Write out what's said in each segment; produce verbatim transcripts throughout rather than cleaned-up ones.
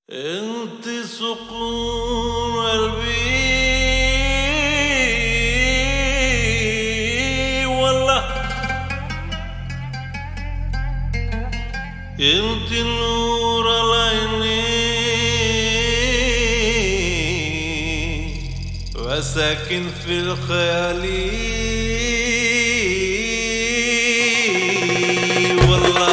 انت سكون قلبي والله، انت نور العينين وساكن في الخيال والله.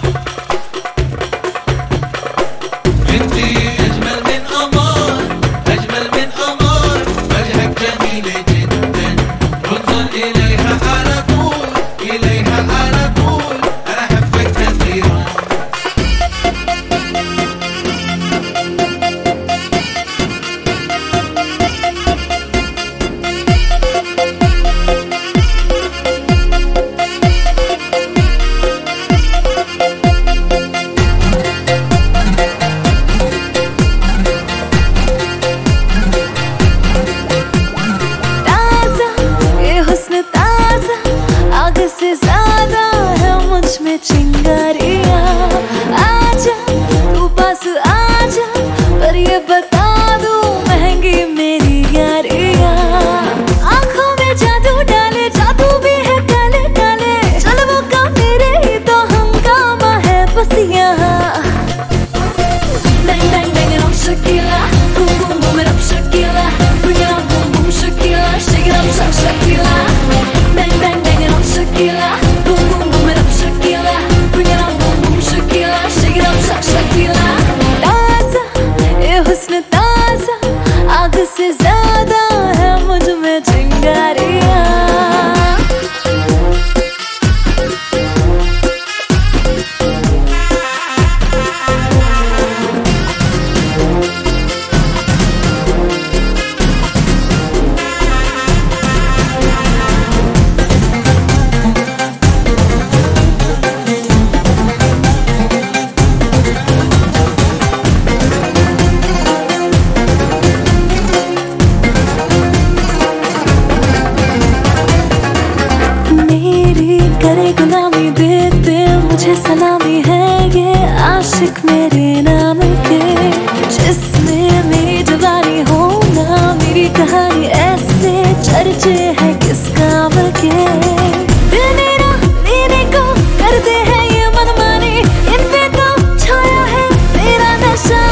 से ज्यादा है मुझ में चिंगारियां, आजा तू पास आजा, पर ये बता दूं महंगी मेरी यारियां। आंखों में जादू डाले, जादू भी है काले काले, चल वो का मेरे ही तो हम कामा है बस यहाँ। Bang bang bang it up Shakira, boom boom boom it up Shakira, bring it up boom boom Shakira, shake it up Shakira. Bang bang bang it up Shakira, boom boom boom it up Shakira, bring it up boom boom Shakira, shake it up Shakira. ताज़ा ये हुस्न ताज़ा, आग से ज़्यादा है मुझ में चिंगारियाँ। करे गुलामी देते मुझे सलामी है ये आशिक मेरे नाम के, जिसमें मेरी जवानी हो ना मेरी कहानी ऐसे चर्चे हैं किस काम के। दिल मेरा लेने को करते हैं ये मनमानी, इन पे तो छाया है मेरा नशा।